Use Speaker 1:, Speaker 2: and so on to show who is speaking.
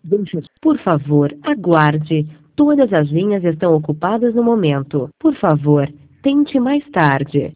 Speaker 1: Por favor, aguarde. Todas as linhas estão ocupadas no momento. Por favor, tente mais tarde.